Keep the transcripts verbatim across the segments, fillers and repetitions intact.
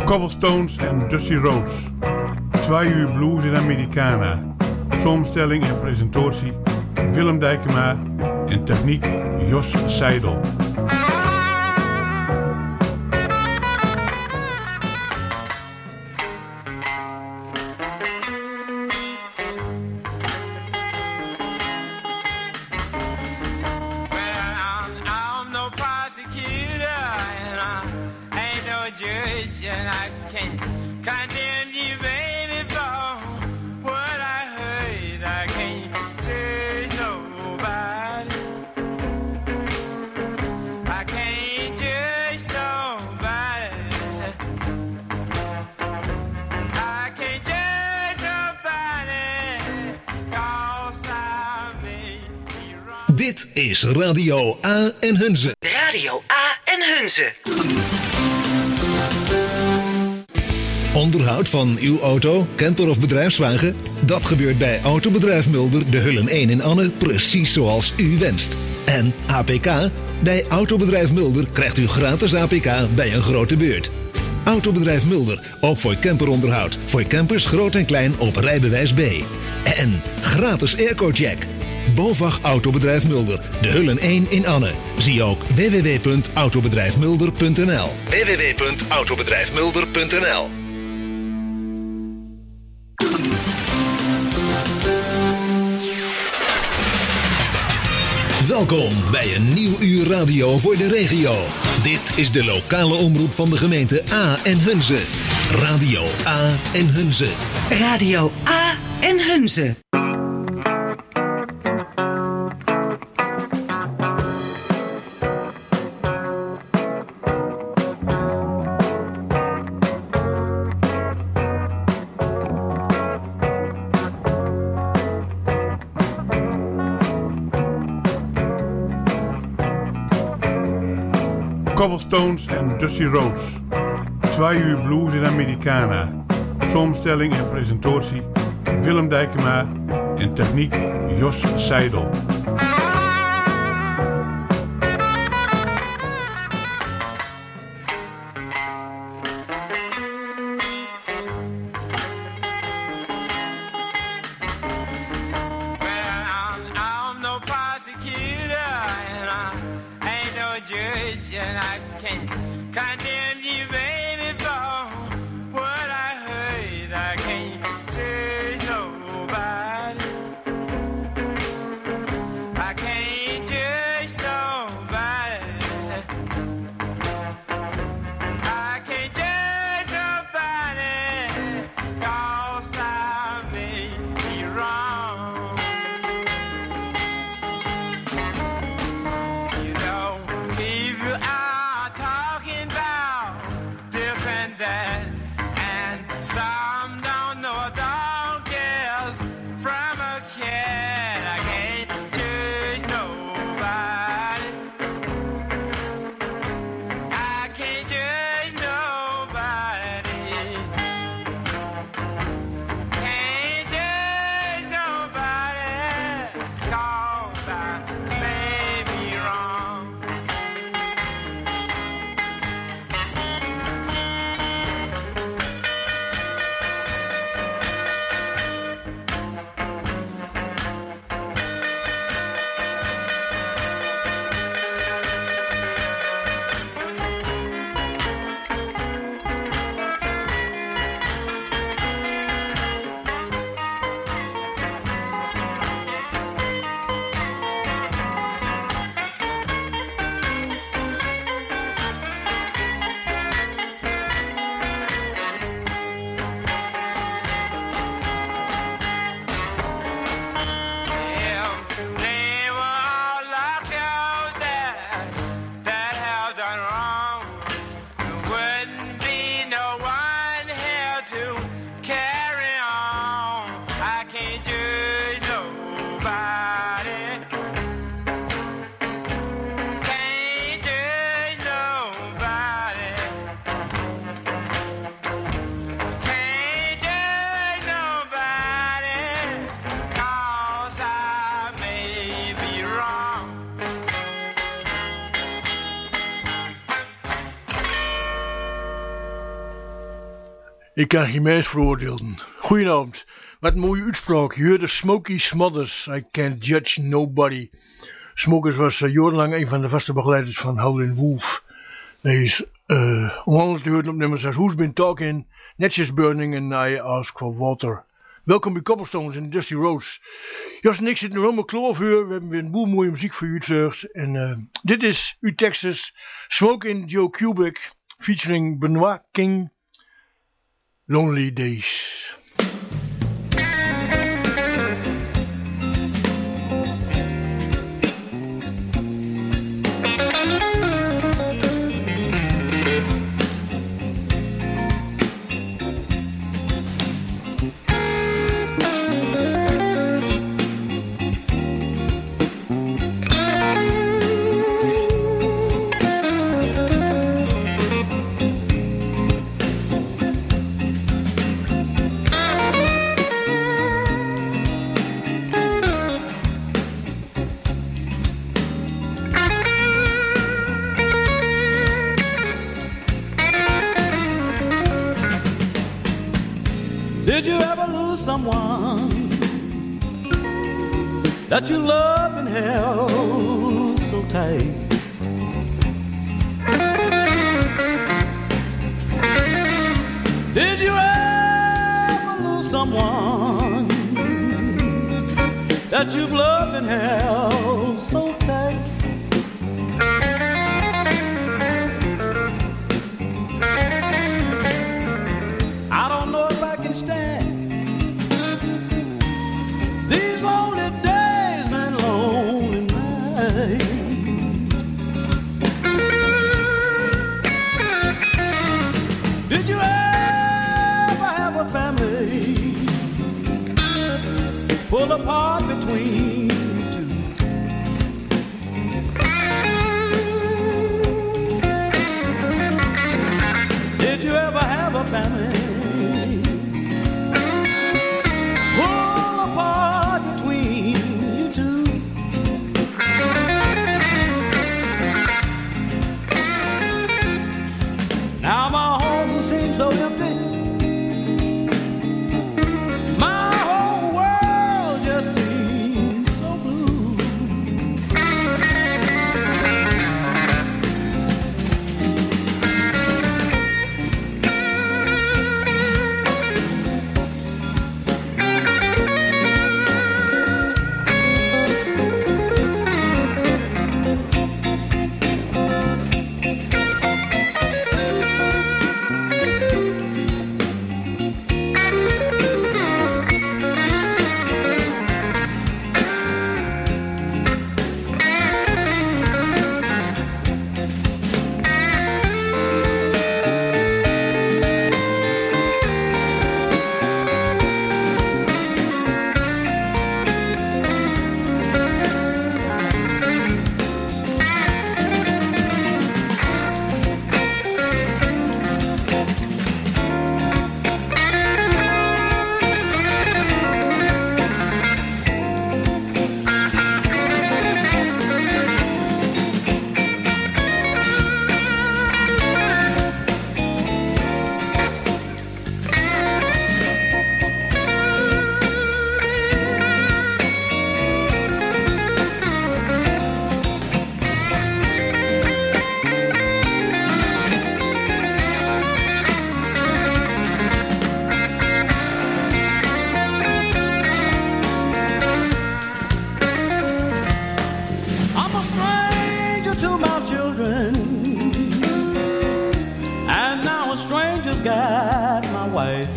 Cobblestones en Dusty Rhodes. Twee uur blues in Americana. Samenstelling en presentatie Willem Dijkema en techniek Jos Seidel. Dit is Radio A en Hunze. Radio A en Hunze. Onderhoud van uw auto, camper of bedrijfswagen? Dat gebeurt bij Autobedrijf Mulder, de Hullen één in Anne, precies zoals u wenst. En A P K? Bij Autobedrijf Mulder krijgt u gratis A P K bij een grote beurt. Autobedrijf Mulder, ook voor camperonderhoud. Voor campers groot en klein op rijbewijs B. En gratis airco-check. BOVAG Autobedrijf Mulder, de Hullen één in Anne. Zie ook w w w punt autobedrijf mulder punt n l. w w w punt autobedrijf mulder punt n l. Welkom bij een nieuw uur radio voor de regio. Dit is de lokale omroep van de gemeente A en Hunze. Radio A en Hunze. Radio A en Hunze. Cobblestones en Dusty Rhodes. Twee uur blues in Americana. Samenstelling en presentatie Willem Dijkema en techniek Jos Seidel. Ik kan geen mens veroordelen. Goedenavond. Wat een mooie uitspraak. Je hoorde Smokey Smothers. I can't judge nobody. Smokers was uh, jarenlang een van de vaste begeleiders van Howlin' Wolf. Hij is uh, onder andere te horen op nummers als Who's Been Talking, Netjes Burning en I Ask for Water. Welkom bij Cobblestones en Dusty Roads. Jos en ik zitten nog helemaal klaar voor u. We hebben weer een boel mooie muziek voor u uitgezocht. En uh, dit is uw Texas Smokin' Joe Kubik featuring Benoit King. Lonely Days. Did you ever lose someone that you loved and held so tight? Did you ever lose someone that you've loved and held so tight? I don't know if I can stand these lonely days and lonely nights. Did you ever have a family pull apart between you two? Did you ever have a family pull apart between you two? Now my home seems so empty. My whole world just seems so blue. Got my wife.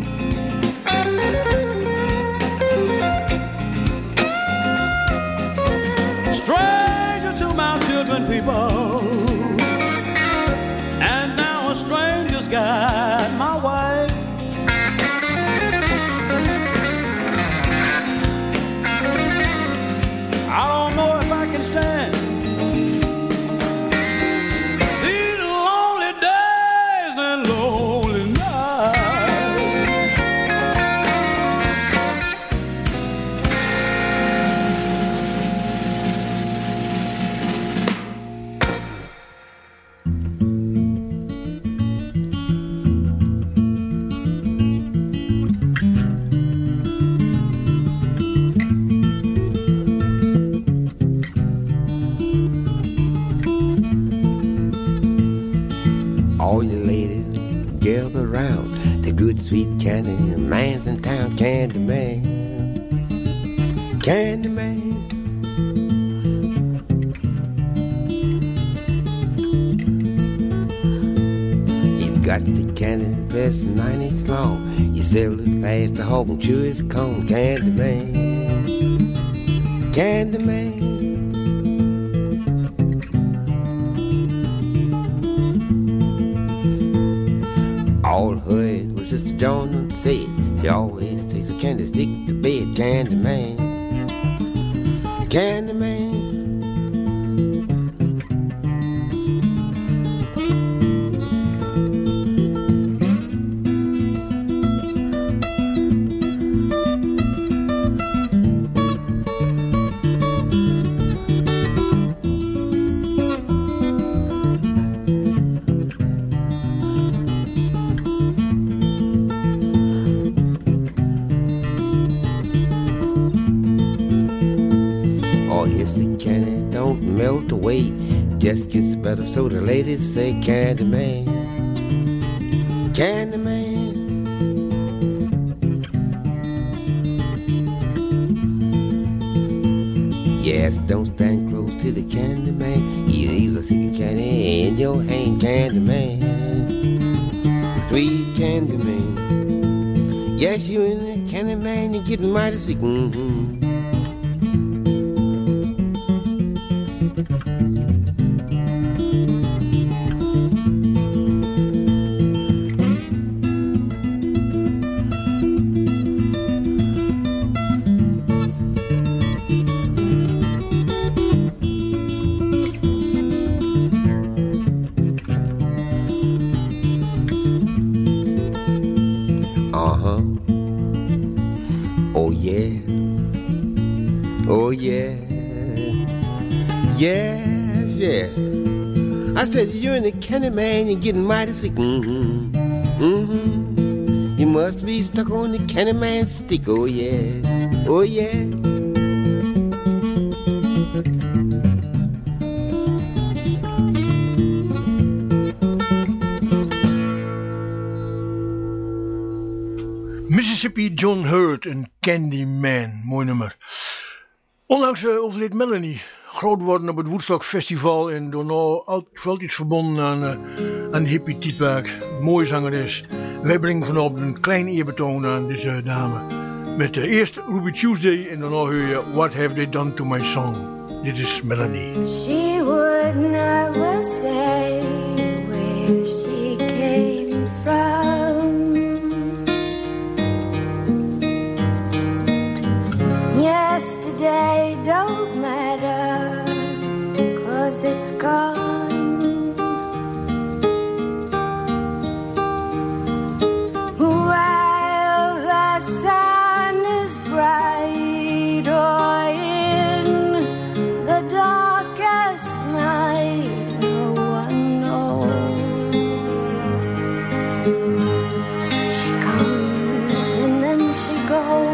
Stranger to my children, people, and now a stranger's got my wife. I don't know if I can stand these lonely days and lonely nights. sweet candy man's in town, candy man, candy man. He's got the candy that's nine inches long. He sells it past the hog and chew his cone, candy man, candy man. All heard was just John and said he always takes a candy stick to bed, candy man, candy man. Melt away, just gets better, so the ladies say candy man, candy man. Yes, don't stand close to the candy man. He'll easily stick a candy in your hand, candy man, sweet candy man. Yes, you in the candy man, you're getting mighty sick. Mm-hmm. Uh-huh. Oh yeah. Oh yeah. Yeah, yeah. I said you're in the candy man, you're getting mighty sick. Mm-hmm. Mm-hmm. You must be stuck on the candy man stick. Oh yeah. Oh yeah. Mississippi John Hurt en Candy Man, mooi nummer. Onlangs uh, overleed Melanie, groot worden op het Woodstock Festival en door nou altijd iets verbonden aan, uh, aan de hippie tijdperk. Mooie zangeres. Wij brengen vanavond een klein eerbetoon aan deze dame. Met uh, eerst Ruby Tuesday en daarna hoor je What Have They Done To My Song. Dit is Melanie. She would never say where she came from. Yesterday don't matter, 'cause it's gone. While the sun is bright, or in the darkest night, no one knows. She comes and then she goes.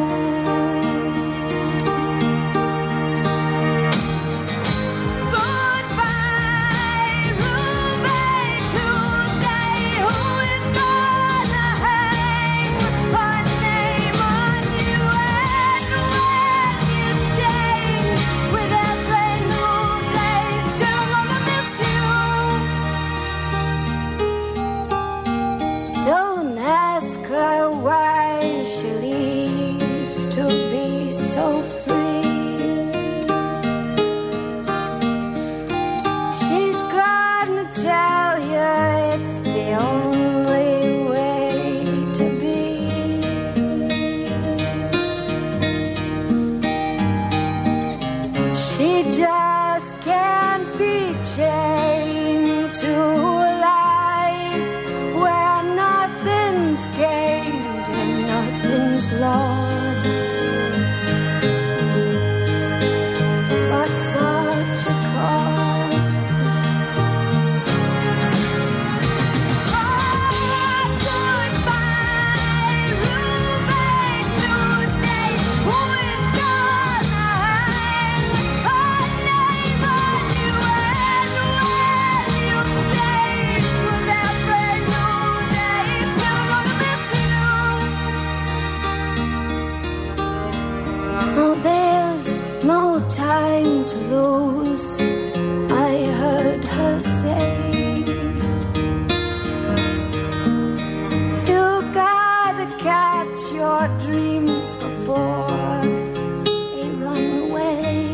Lost, but such a cost. Oh, goodbye, Ruby Tuesday. Who is gonna hang her name on you? And when you change with every new day, still gonna miss you. to lose, I heard her say. You gotta catch your dreams before they run away.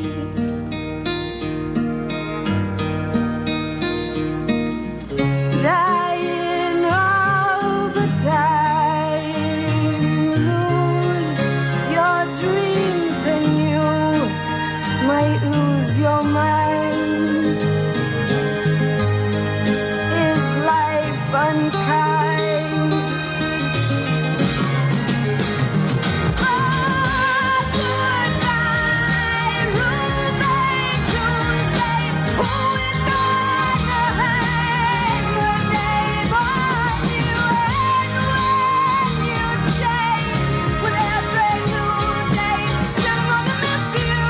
Dying all the time, lose your dreams and you might lose your mind. Is life unkind? Oh, goodbye, Ruby Tuesday. Who is gonna hang the name on you? And when you change with every new day, still gonna miss you.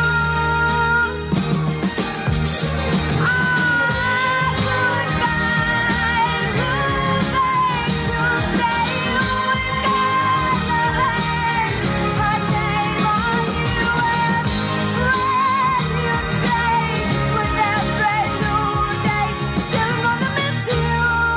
Ah, goodbye, Ruby Tuesday. Who is gonna hang her name on you? And when you change with every new day, still gonna miss you.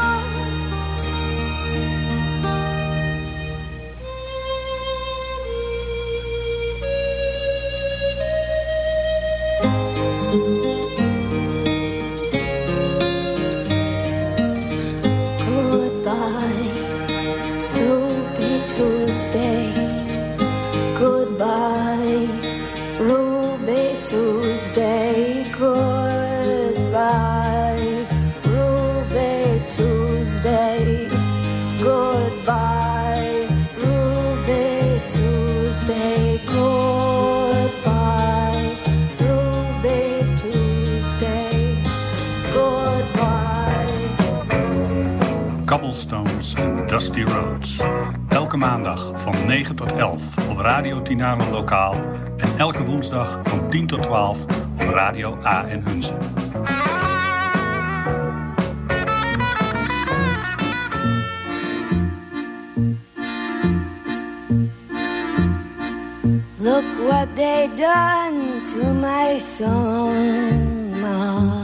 Goodbye, Ruby Tuesday. Goodbye, Ruby Tuesday. Goodbye, Ruby Tuesday. Goodbye, Ruby Tuesday. Goodbye, Ruby Tuesday. Goodbye. Cobblestones en Dusty Roads. Elke maandag van negen tot elf op Radio Tinano Lokaal en elke woensdag van tien tot twaalf op Radio A en Hunze. Look what they done to my song, Ma.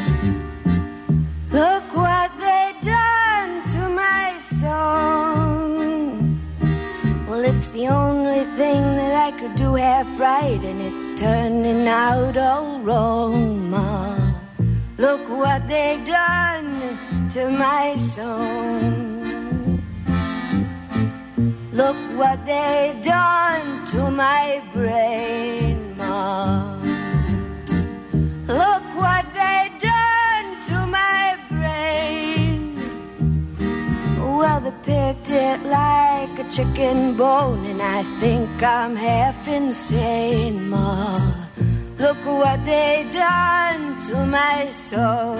Look what they done to my song. Well, it's the only thing that I could do half right, and it's turning out all wrong, Ma. Look what they done to my song. Look what they done to my brain, Ma. Look what they done to my brain. Well, they picked it like a chicken bone, and I think I'm half insane, Ma. Look what they done to my soul.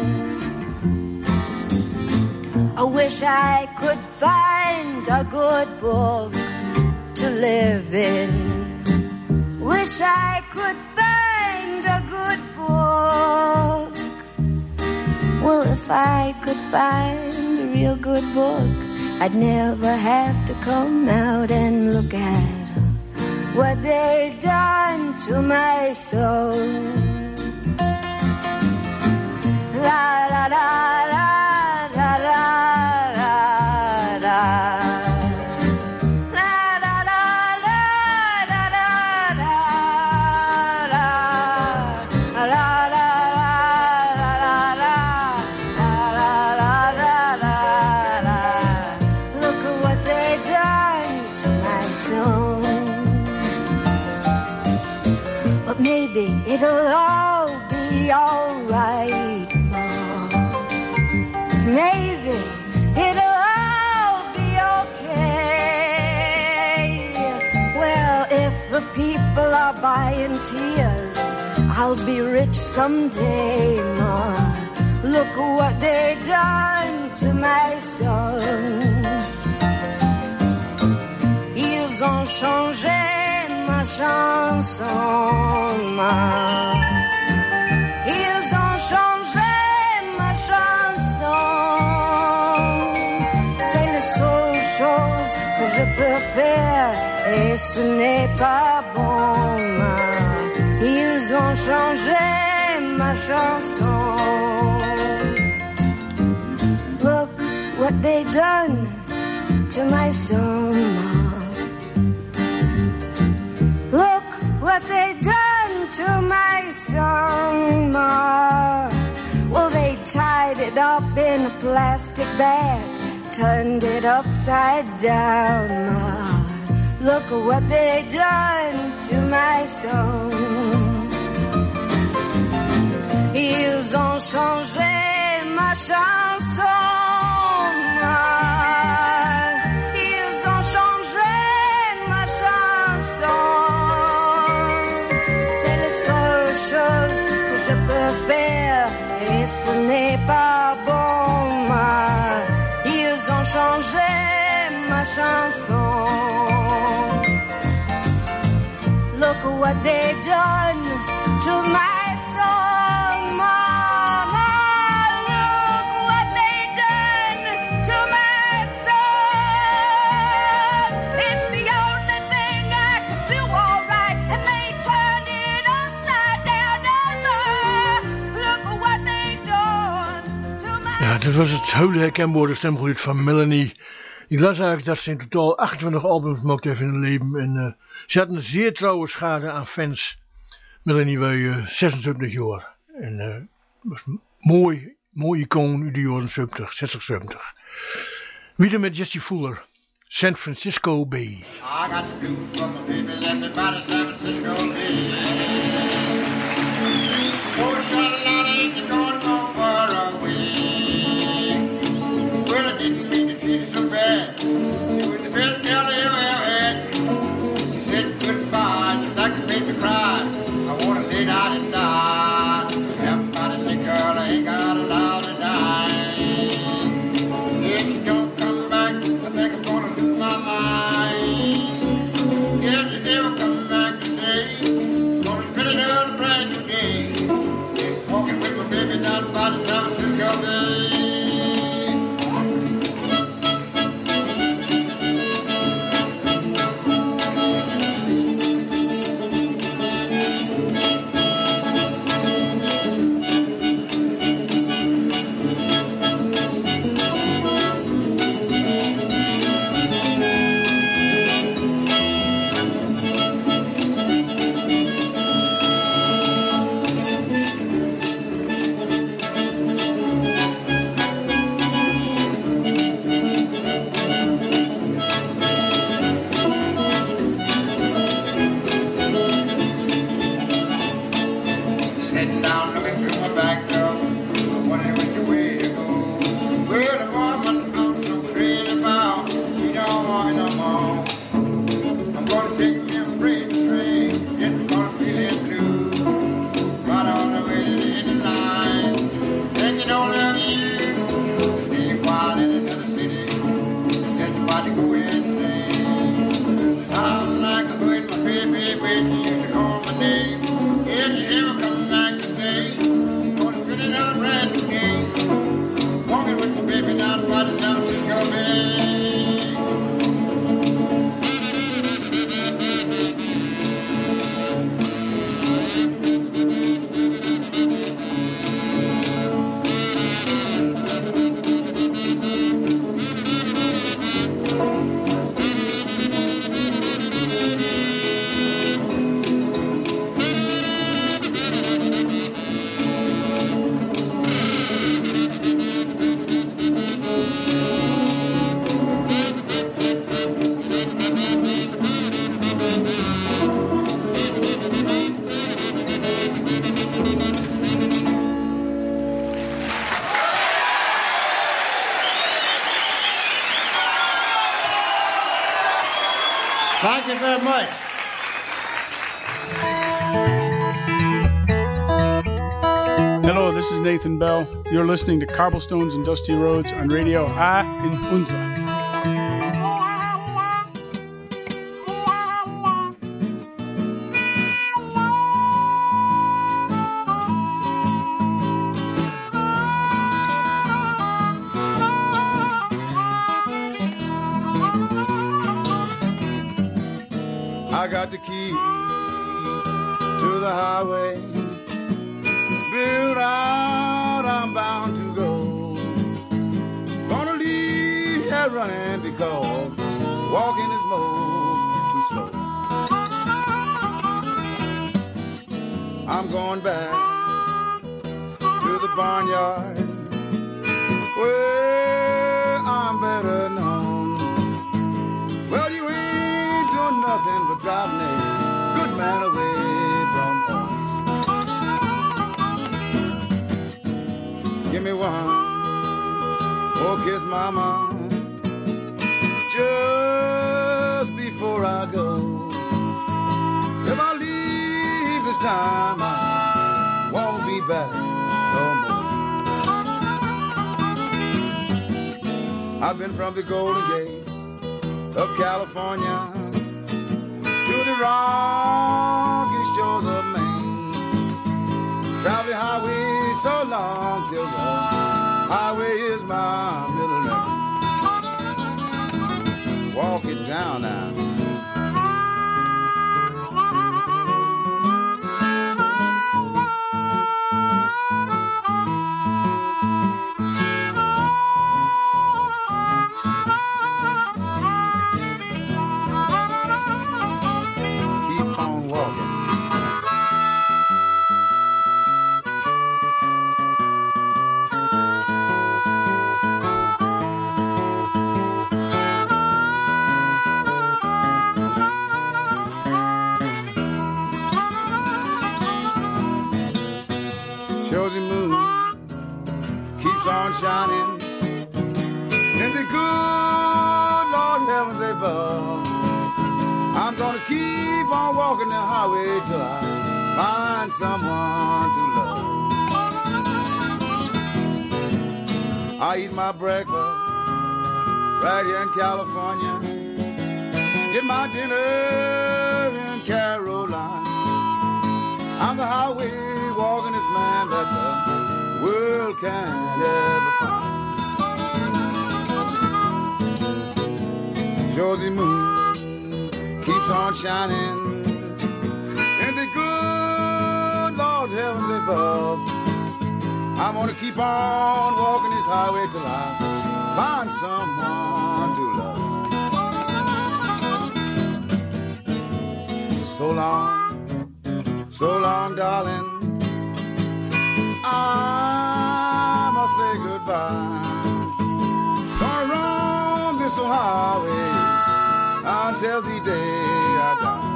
I wish I could find a good book to live in. Wish I could find a good book. Well, if I could find a real good book, I'd never have to come out and look at what they done to my soul. La la la la. La la la la. La la la la la la la. La la la la la. La la la la la. Look at what they done to my soul. But maybe it'll all be alright. Maybe it'll all be okay. Well, if the people are buying tears, I'll be rich someday, Ma. Look what they done to my son. Ils ont changé ma chanson, Ma. Ils ont changé ma chanson. C'est la seule chose que je peux faire, et ce n'est pas bon, Ma. Ils ont changé ma chanson. Look what they done to my song. Look what they done to my song. Well, they tied it up in a plastic bag, turned it upside down. Look at what they done to my song. Ils ont changé ma chanson. Ils ont changé ma chanson. C'est la seule chose que je peux faire et ce n'est pas bon. Ils ont changé ma chanson. Look at what they've done to my song, Mama. Look what they've done to my song. It's the only thing I could do all right, and they turned it upside down. Look at what they've done to my. Ja, dit was het hele herkenbare stemgeluid van Melanie. Ik las eigenlijk dat ze in totaal achtentwintig albums gemaakt heeft in hun leven. En uh, ze had een zeer trouwe schade aan fans. Melanie was uh, zesenzeventig jaar. En uh, was een mooi, mooi icoon uit de jaren zeventig, zestig, zeventig. Wieder met Jessie Fuller. San Francisco Bay. I got the blues from my baby, let me by the San Francisco Bay. Oh, Charlotte, ain't you going so far away? Well, I didn't mean to treat her so bad. She was the best girl I ever had. She said goodbye, she like to make me cry. I wanna lay down and die. Haven't got any girl, I ain't got a lot of dime. If she don't come back, I think I'm gonna lose my mind. If she ever come back today, gonna spend another brand new day. Just walking with my baby down by the San Francisco Bay. Sitting down looking through my back door, wondering which way to go. Well, the woman I'm so crazy about, she don't want me no more. I'm gonna take me a freight train, get caught feeling blue. Right all the way to the end of the line, thinking only of you. Stay a while in another city, get you about to go insane. Sound like a bird, my baby, where she used to call my name. If you ever come back to stay, gonna spend another brand new day. Walking with my baby down by the San Francisco Bay. Thank you very much. Hello, this is Nathan Bell. You're listening to Cobblestones and Dusty Roads on Radio A in Hunza. I got the key to the highway. going back to the barnyard where I'm better known. Well, you ain't doing nothing but driving a good man away from home. Give me one more kiss, mama, just before I go. If I leave this time, I won't be back no more. I've been from the Golden Gates of California to the rocky shores of Maine. Travel the highway so long till the highway is my middle name. Walk it down now. Shining in the good Lord heavens above. I'm gonna keep on walking the highway till I find someone to love. I eat my breakfast right here in California, get my dinner in Carolina. I'm the highway walkingest man that the world can't ever find. Josie Moon keeps on shining in the good Lord's heavens above. I'm gonna keep on walking this highway till I find someone to love. So long, so long, darling, I must say goodbye. Gonna run this old highway until the day I die.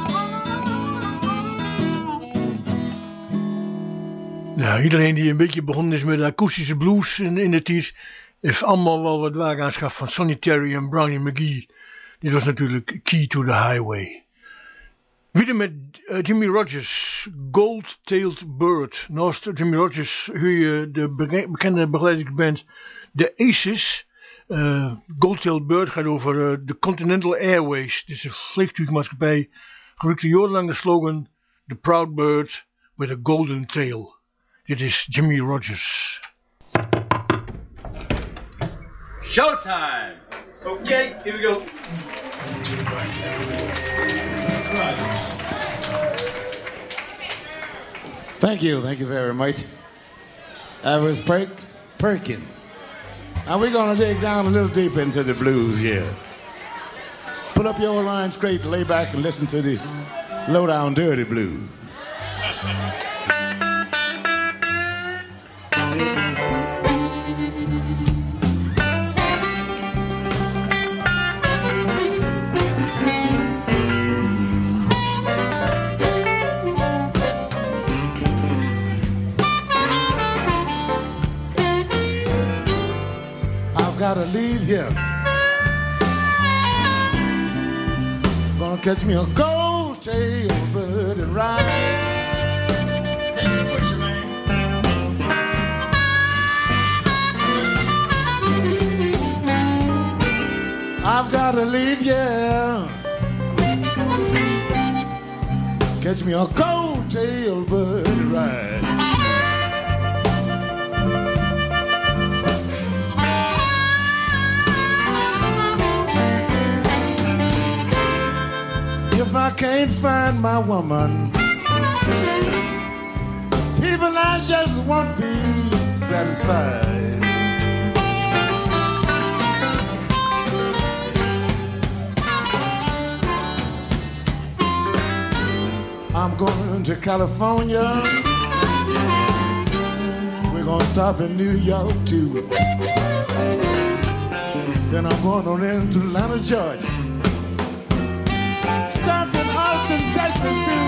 Nou, iedereen die een beetje begonnen is met de akoestische blues in, in het is, heeft allemaal wel wat waar aanschaf van Sonny Terry en Brownie McGee. Dit was natuurlijk Key to the Highway. Weer met uh, Jimmy Rogers, Gold-Tailed Bird. Naast Jimmy Rogers hoor je de be- bekende begeleidingsband The Aces. Uh, Gold-Tailed Bird gaat over uh, de Continental Airways. Dit is een vliegtuigmaatschappij. Gebruikte jarenlang de slogan The Proud Bird with a Golden Tail. Dit is Jimmy Rogers. Showtime! Okay, here we go. Thank you, thank you very much. That was Perk Perkin. Now we're gonna dig down a little deep into the blues here. Pull up your line straight, lay back and listen to the low down dirty blues. Gotta leave here. Gonna catch me a gold tail bird and ride. What's your name? I've gotta leave here. Catch me a gold tail bird and ride. If I can't find my woman, people I just won't be satisfied. I'm going to California. We're gonna stop in New York too. Then I'm going on into Atlanta, Georgia. Stop in Austin, Texas too.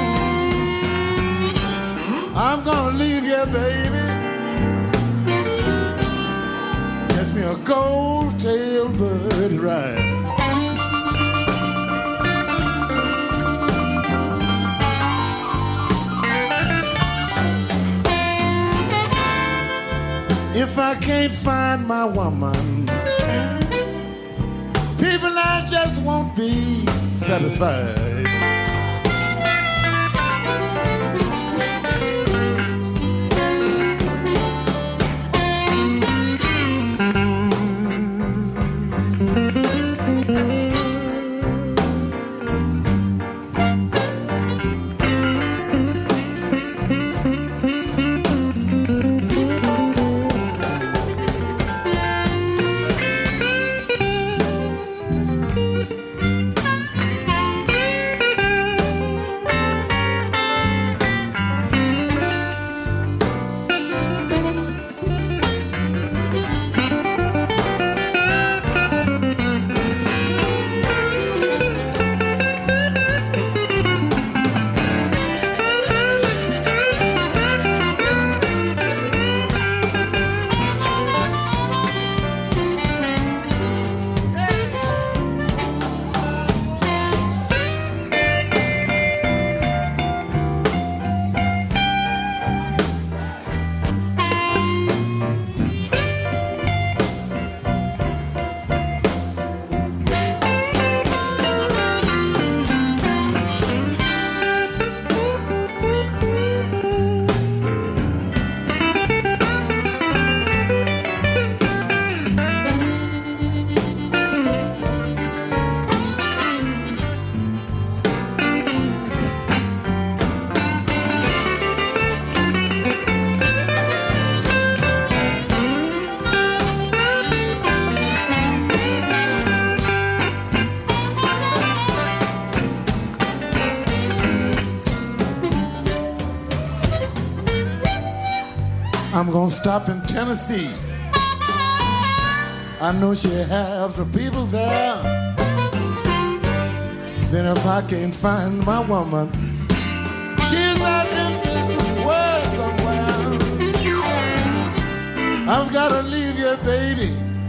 I'm gonna leave here, baby. Get me a gold-tailed bird ride. If I can't find my woman, people, I just won't be satisfied. I'm gonna stop in Tennessee. I know she has some people there. Then if I can't find my woman, she's not in this world somewhere. I've gotta leave you, baby.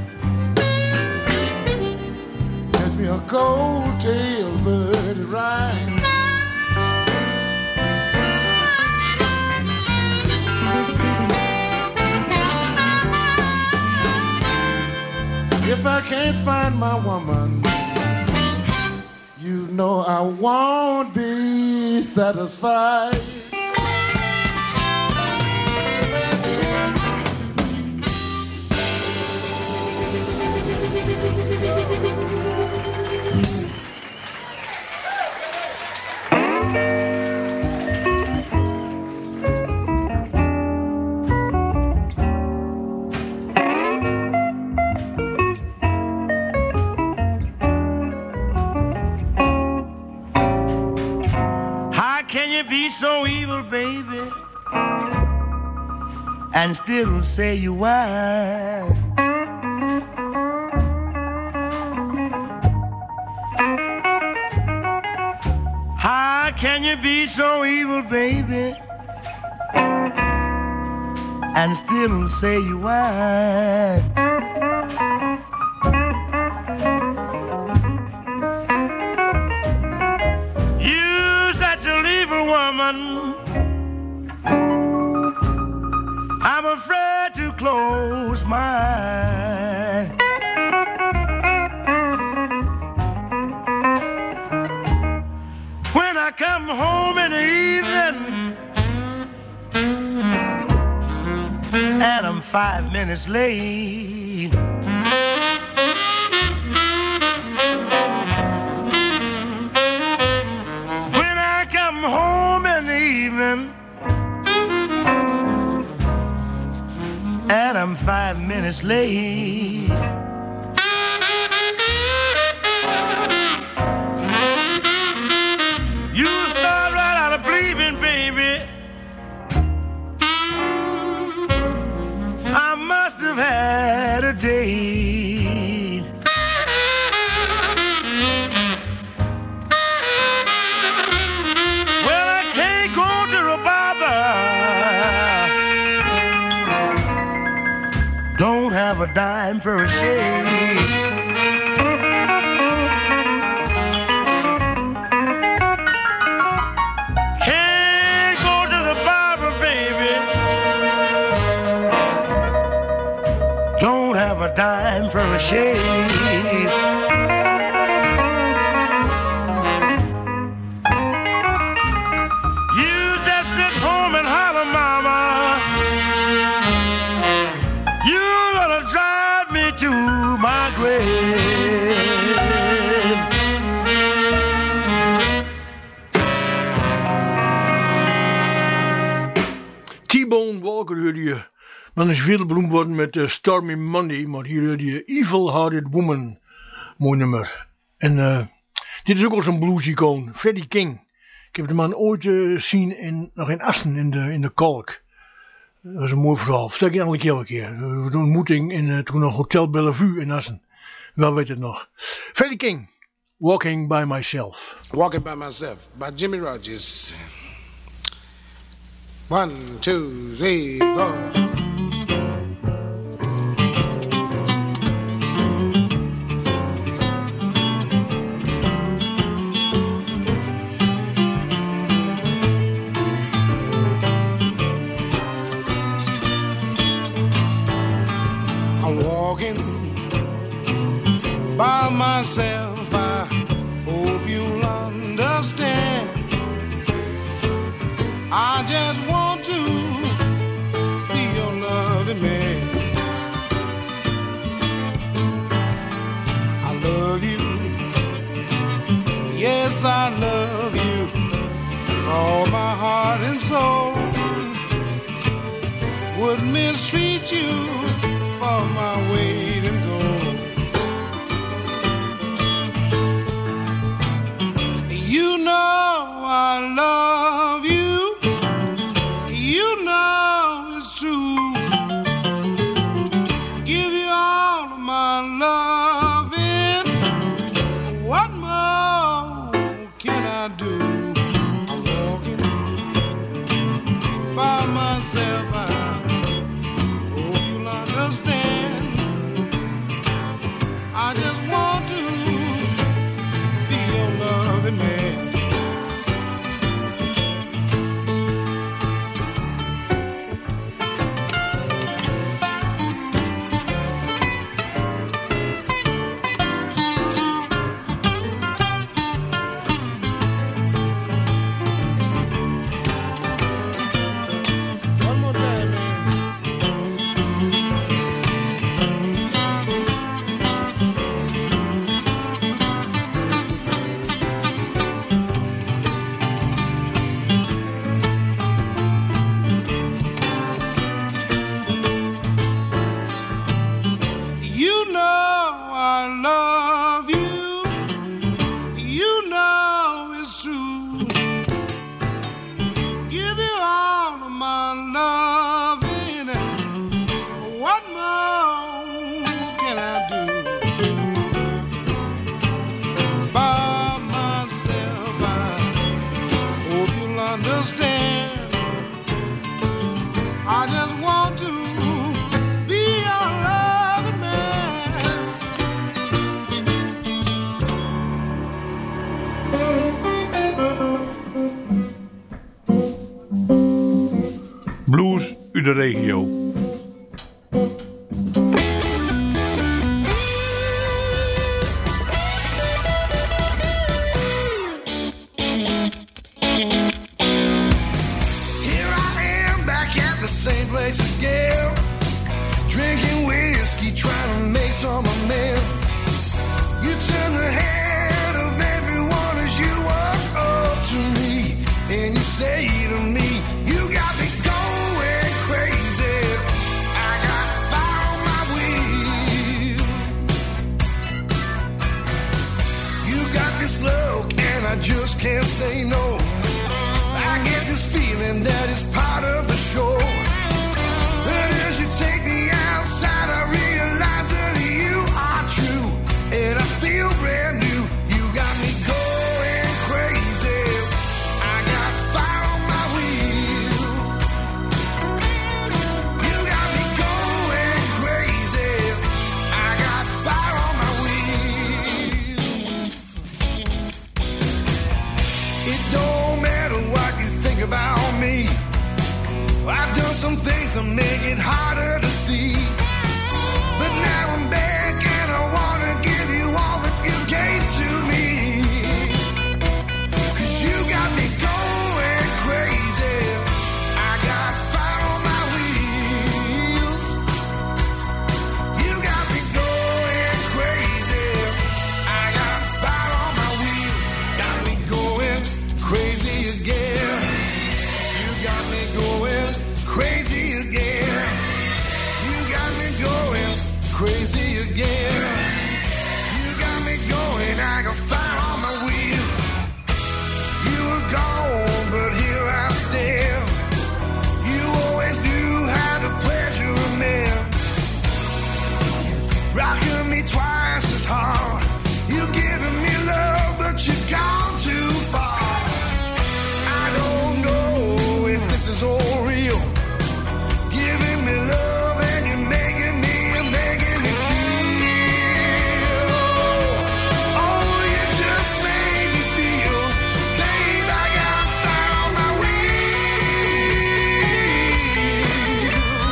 Get me a gold-tailed bird to ride. If I can't find my woman, you know I won't be satisfied. So evil, baby, and still say you were. How can you be so evil, baby, and still say you were? I'm afraid to close my eyes. When I come home in the evening and I'm five minutes late, when I come home in the evening and I'm five minutes late, you start right out of believing date. Well, I can't go to the barber. Don't have a dime for a shave. Can't go to the barber, baby. Don't have a dime for a shave. You just sit home and holler, mama. You're gonna drive me to my grave. T-Bone Walker hoorde je. Dan is veel beroemd worden met uh, Stormy Monday, maar hier hoorde je Evil Hearted Woman. Mooi nummer. En uh, dit is ook al zo'n blues-icoon, Freddie King. Ik heb de man ooit gezien uh, in, nog in Assen in de, in de Kalk. Dat was een mooi verhaal. Vertel ik je elke keer elke keer. Uh, de ontmoeting in uh, toen nog Hotel Bellevue in Assen. Wel weet het nog. Freddie King, Walking By Myself. Walking By Myself, by Jimmy Rogers. One, two, three, four. I'm walking by myself. I hope you'll understand. I just want to be your loving man. I love you, yes I love you, all my heart and soul. Would mistreat you for my weight in gold. You know I love you. You know it's true. Give you all of my loving. What more can I do? I'm walking by myself. I hope you'll understand. I just want to be your loving man. De regio. But as you take me outside, I realize to make it harder to see. But now I'm back and I wanna give you all that you gave to me. 'Cause you got me going crazy. I got fire on my wheels. You got me going crazy. I got fire on my wheels. Got me going crazy again. You got me going crazy again. You got me going crazy again. You got me going, I got fire on my wheels. You were gone, but here I stand. You always knew how to pleasure a man. Rocking me twice as hard. You giving me love, but you've gone too far. I don't know if this is all real. Giving me love and you're making me, you're making me feel. Oh, you just made me feel. Babe, I got fire on my wheels.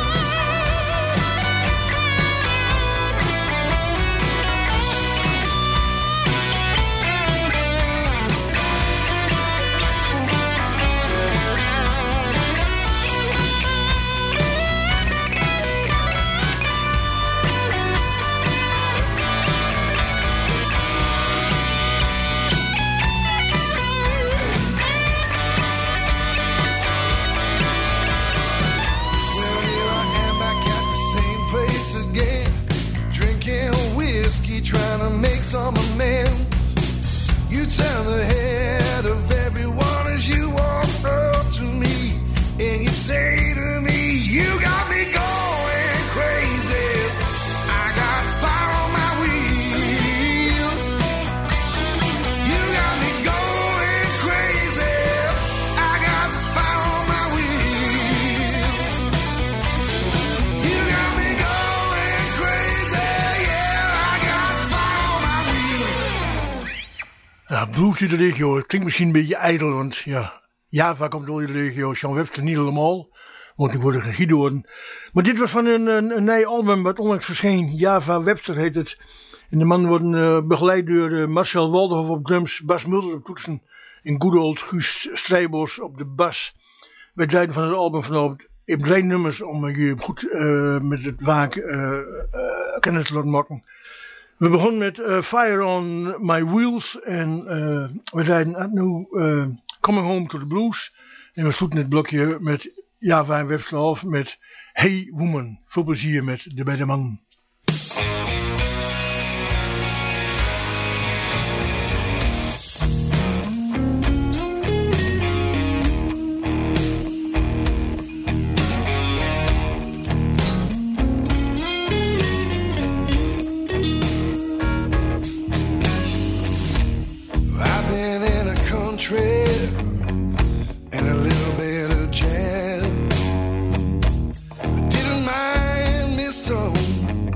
Well, here I am back at the same place again. Drinking whiskey, trying to make some amends. You turn the head of everyone as you walk up to me. And you say to me, you got me going crazy. I got fire on my wheels. You got me going crazy. I got fire on my wheels. You got me going crazy. Yeah, I got fire on my wheels. Ja, blues uit de regio. Het klinkt misschien een beetje ijdel, want ja, Java komt door de regio, Sean Webster niet helemaal. Want die worden geen worden. Maar dit was van een, een, een nieuw album wat onlangs verscheen. Java Webster heet het. En de man wordt uh, begeleid door uh, Marcel Walderhoff op drums, Bas Mulder op toetsen en good old Guus Strijbos op de bas. Bij het leiden van het album vanavond. Ik heb drie nummers om je goed uh, met het waak uh, uh, kennis te laten maken. We begonnen met uh, Fire on My Wheels en uh, we zeiden nu uh, Coming Home to the Blues. En we sloten het blokje met Java en Webster af met Hey Woman. Veel plezier met de beide man. I've been in a country and a little bit of jazz. I didn't mind me so.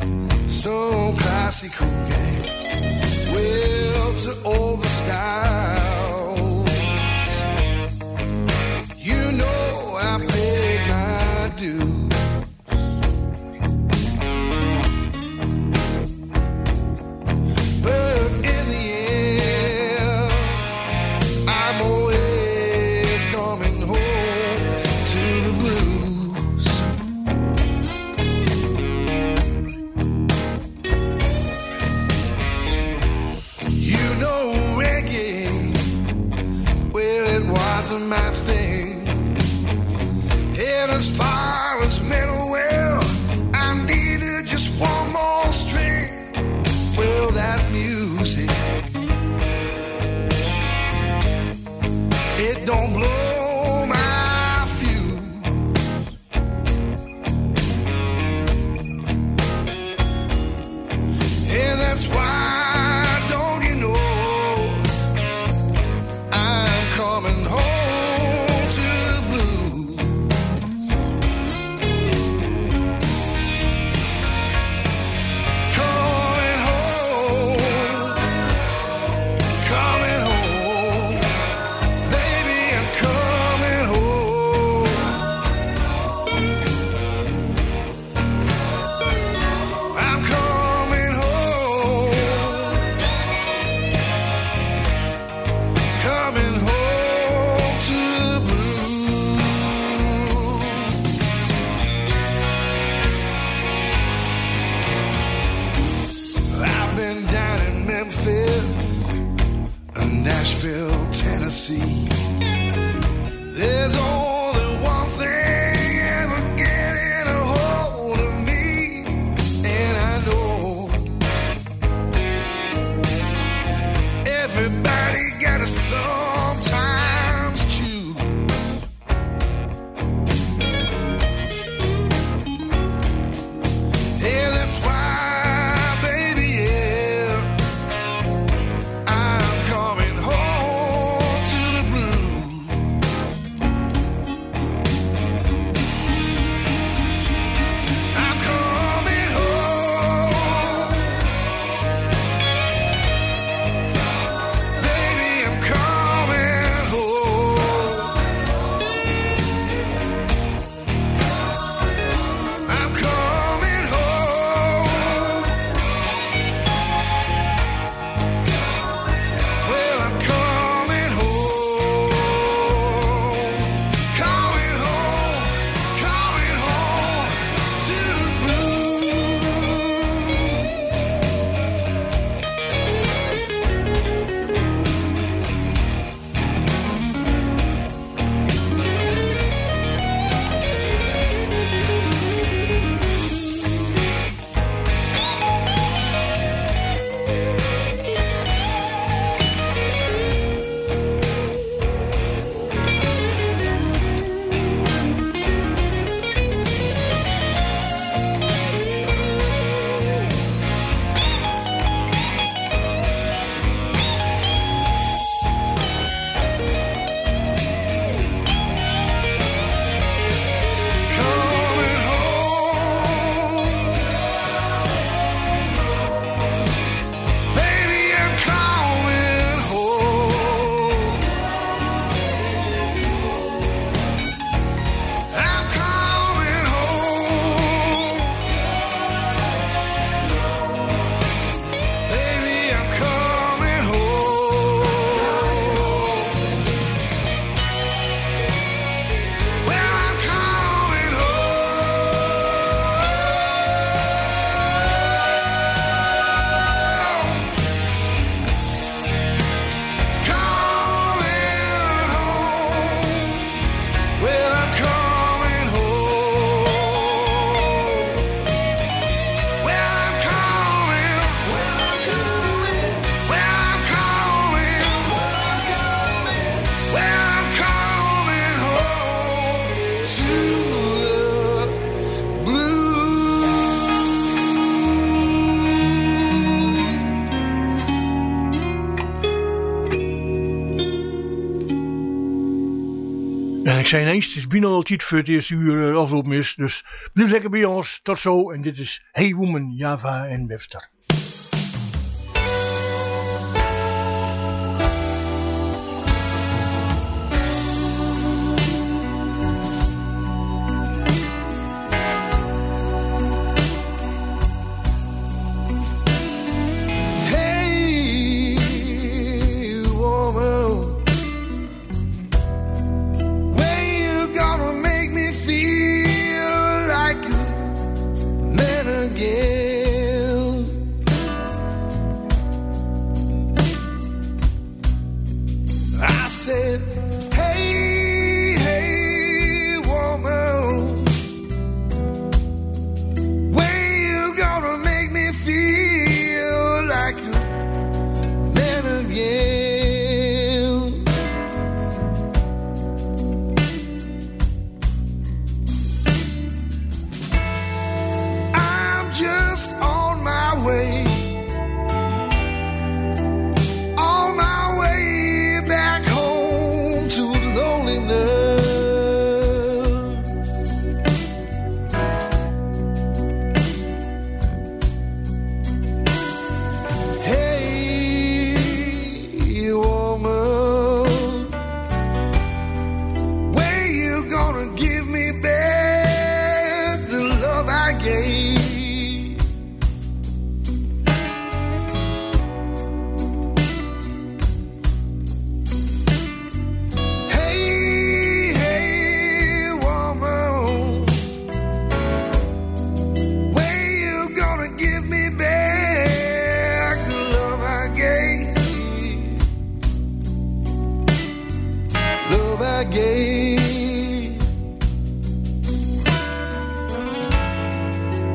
Memphis and Nashville, Tennessee. There's only one thing ever getting a hold of me, and I know everybody got a sometimes choose. Yeah, that's why. Ik zei ineens, het is bijna al tijd voor het eerste uur afloop is. Dus blijf lekker bij ons. Tot zo. En dit is Hey Woman, Java en Webster. Again.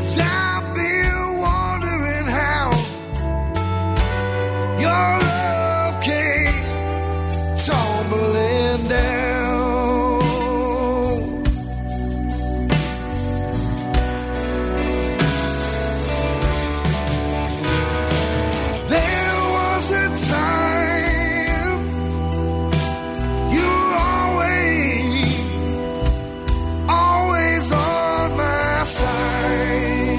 I've been wondering how your love came tumbling down. There was a time you were always, always on my side.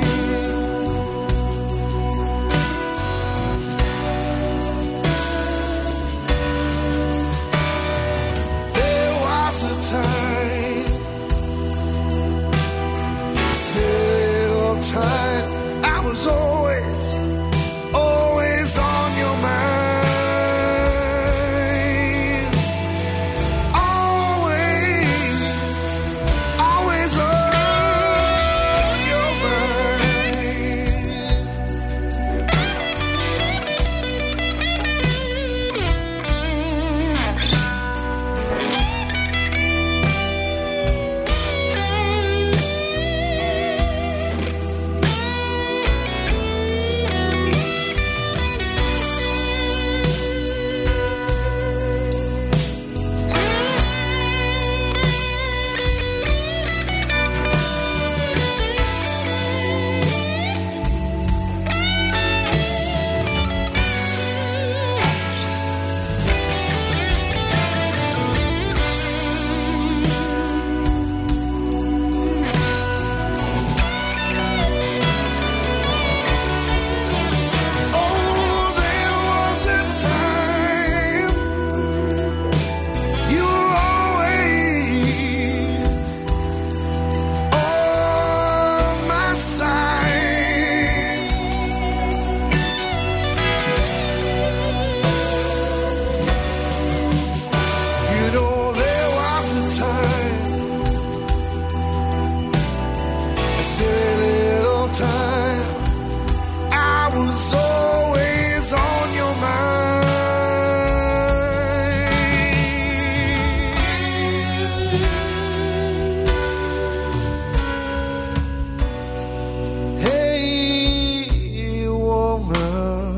There was a time, a silly little time, I was always, always on your mind. Always, always on your Oh, there was a time you were always on my side. You know there was a time, a silly little time, I was always on your mind. Hey, woman,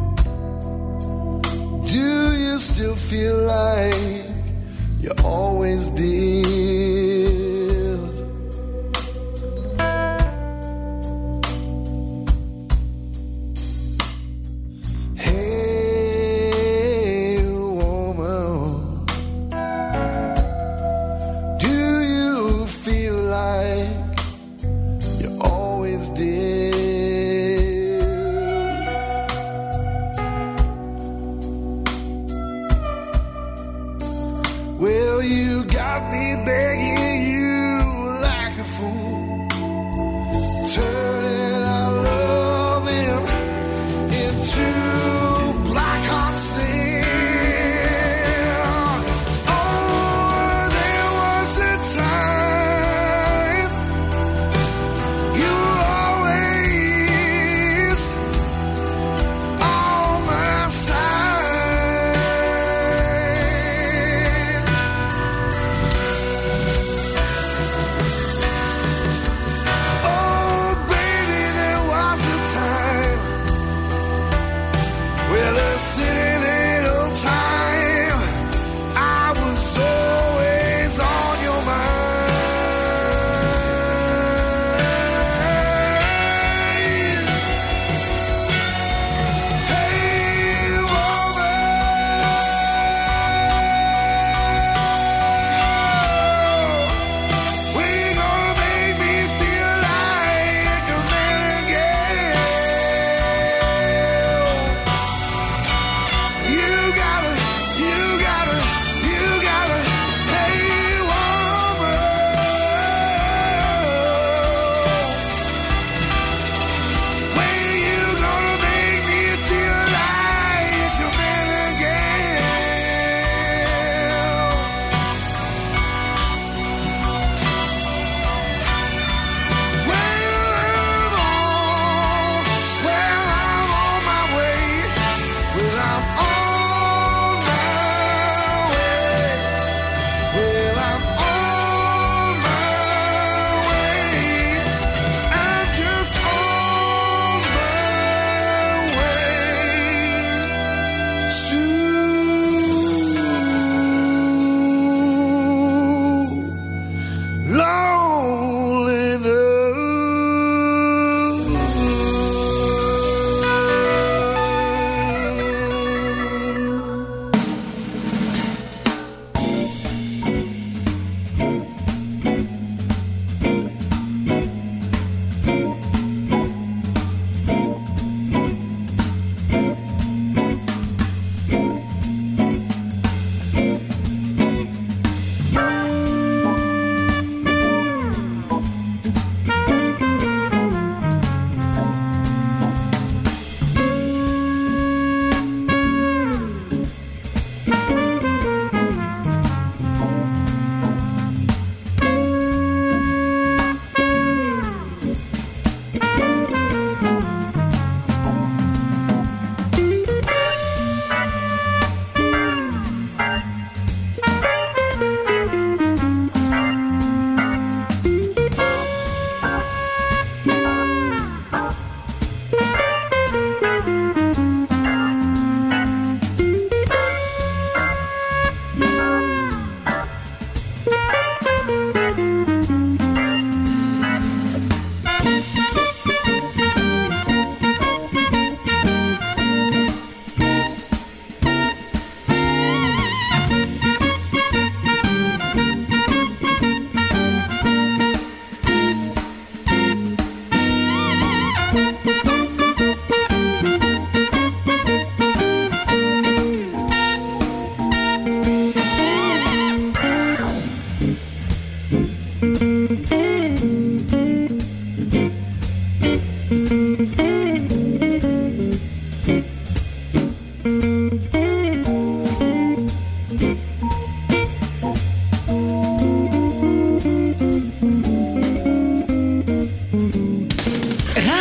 do you still feel like you always did? Hey, woman, do you feel like you always did? Well, you got me begging you like a fool, turning our love in, into black hot sin. Oh, there was a time you were always on my side. Oh,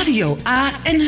Radio A en